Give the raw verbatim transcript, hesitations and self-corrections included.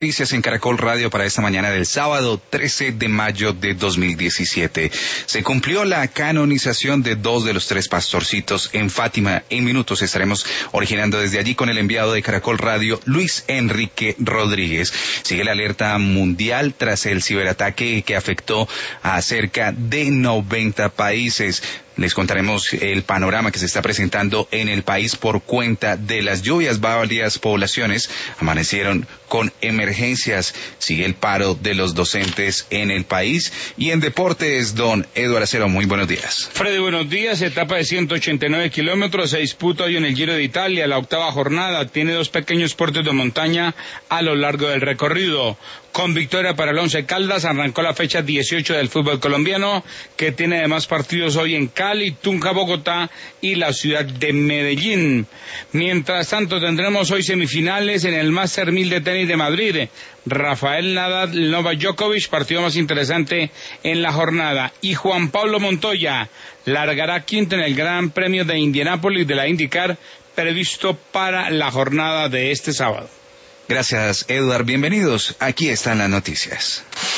Noticias en Caracol Radio para esta mañana del sábado trece de mayo de dos mil diecisiete. Se cumplió la canonización de dos de los tres pastorcitos en Fátima. En minutos estaremos originando desde allí con el enviado de Caracol Radio, Luis Enrique Rodríguez. Sigue la alerta mundial tras el ciberataque que afectó a cerca de noventa países. Les contaremos el panorama que se está presentando en el país por cuenta de las lluvias. Varias poblaciones amanecieron con emergencias. Sigue el paro de los docentes en el país. Y en deportes, don Eduardo Acero, muy buenos días. Freddy, buenos días. Etapa de ciento ochenta y nueve kilómetros se disputa hoy en el Giro de Italia. La octava jornada tiene dos pequeños puertos de montaña a lo largo del recorrido. Con victoria para el Once Caldas, arrancó la fecha dieciocho del fútbol colombiano, que tiene además partidos hoy en Cali, Tunja, Bogotá y la ciudad de Medellín. Mientras tanto, tendremos hoy semifinales en el Master mil de tenis de Madrid. Rafael Nadal, Novak Djokovic, partido más interesante en la jornada. Y Juan Pablo Montoya largará quinto en el Gran Premio de Indianápolis de la IndyCar, previsto para la jornada de este sábado. Gracias, Eduard. Bienvenidos. Aquí están las noticias.